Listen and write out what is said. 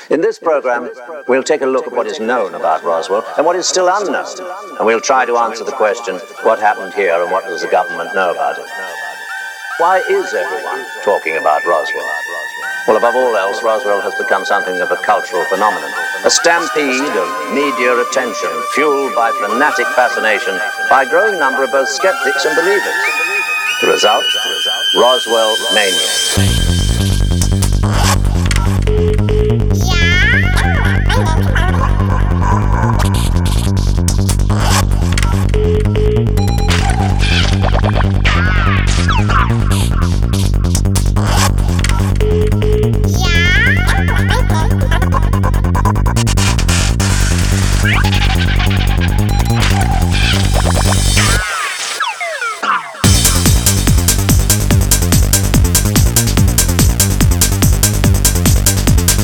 In this program, we'll take a look at what is known about Roswell and what is still unknown, and we'll try to answer the question, what happened here and what does the government know about it? Why is everyone talking about Roswell? Well, above all else, Roswell has become something of a cultural phenomenon, a stampede of media attention fueled by fanatic fascination by a growing number of both skeptics and believers. The result? Roswell mania.